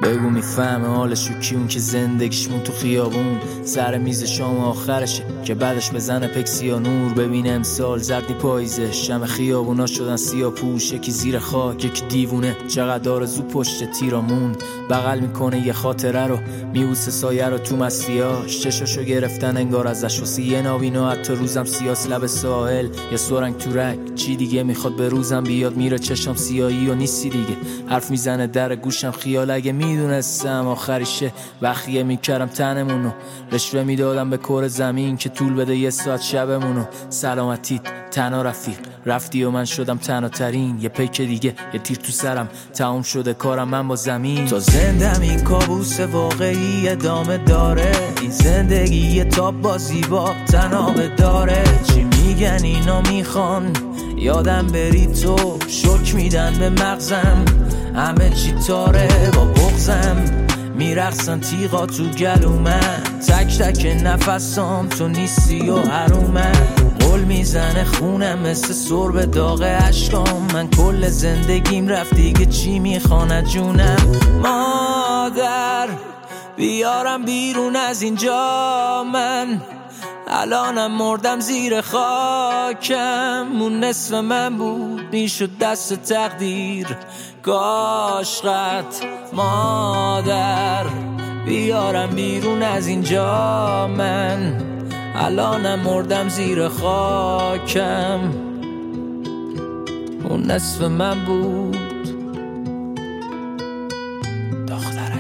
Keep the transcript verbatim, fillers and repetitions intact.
بگو میفهمه حالشو کی؟ اون که زندگیشمون تو خیابون سر میز شام آخرشه که بعدش بزنه پکسی یا نور. ببین امسال زردی پاییزه، شم خیابونا شدن سیاه پوش، یکی زیر خاک یکی دیوونه. چقدر آرزو پشت تیرامون بغل میکنه یه خاطره رو، میبوسه سایه رو تو مستیاش، چشاشو گرفتن انگار ازش واسه یه ناوینا. حتی روزم سیاس لب ساحل یه سرنگ تو رگ، چی دیگه میخواد به روزم بیاد؟ میره چشم سیاهی و نیستی دیگه، حرف میزنه در گوشم خیال اگه میدونستم آخریشه بخیه میکردم تنمونو، رشوه میدادم به کره زمین که طول بده یه ساعت شبمونو. سلامتیت تنها رفیق رفتی و من شدم تنها ترین، یه پیک دیگه یه تیر تو سرم تموم شده کارم من با زمین. تا زندم این کابوس واقعی ادامه داره، این زندگی یه تاب بازی با تنابه داره. چی میگن اینا میخوان یادم بری تو، شک میدن به مغزم همه چی تاره. با بغزم میرقصن تیغا تو گلومن، تک تک نفسام تو نیستی و حرومن. قول میزنه خونم مثل سرب داغ عشقام، من کل زندگیم رفت دیگه چی میخوانه جونم. مادر بیارم بیرون از اینجا، من الانم مردم زیر خاکم. اون نصف من بود میشد دست تقدیر کاشقت. مادر بیارم بیرون از اینجا، من الانم مردم زیر خاکم. اون نصف من بود دختر